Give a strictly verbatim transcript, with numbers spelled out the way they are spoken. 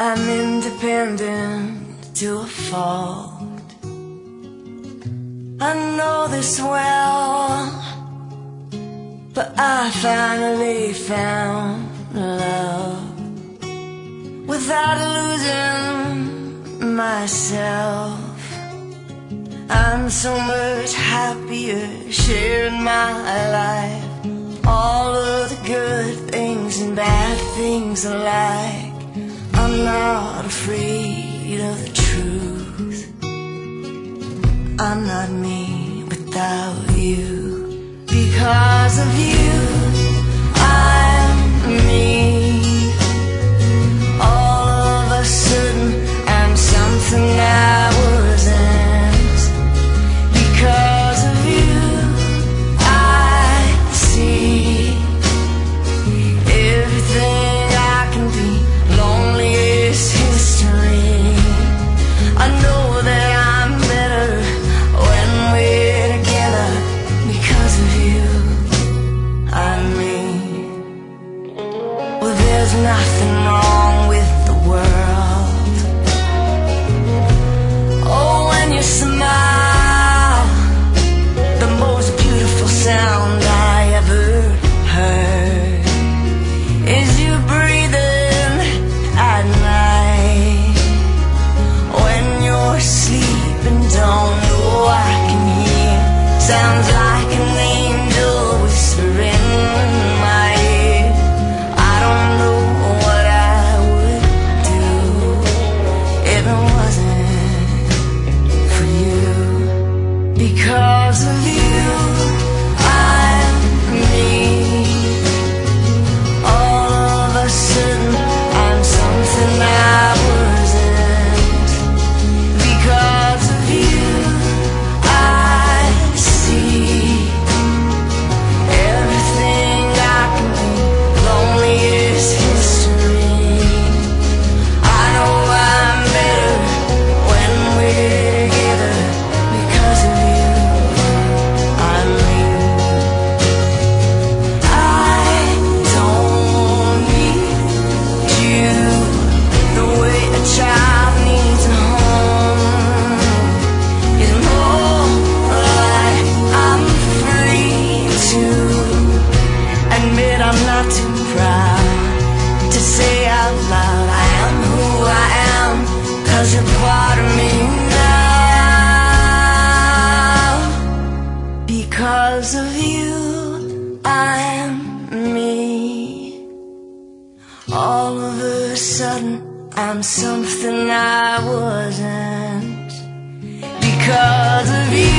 I'm independent to a fault. I know this well, but I finally found love without losing myself. I'm so much happier sharing my life. All of the good things and bad things alike. I'm not afraid of the truth. I'm not me without you. Because of you, I'm me. All of a sudden, I'm something I wasn't. Because of you, I see everything I can be. Lonely is history. I know that I'm better when we're together. Because of you, I'm me. Well, there's nothing wrong with the world. Oh, when you smile, the most beautiful sound I ever heard is you breathing at night. When you're sleeping, don't know I can hear. Sounds like an angel whispering in my ear. I don't know what I would do if it wasn't for you. Because of you, I'm me. All of a sudden, I'm something I wasn't. Because of you, I see everything I can be. Lonely is history. I know I'm better when we're together. Because of you, I'm me. I don't need you the way a child needs a home. It's more like I'm free to admit I'm not too proud to say out loud I am who I am. 'Cause you're part of me now. Because of you, I'm me. All of a sudden, I'm something I wasn't. Because of you.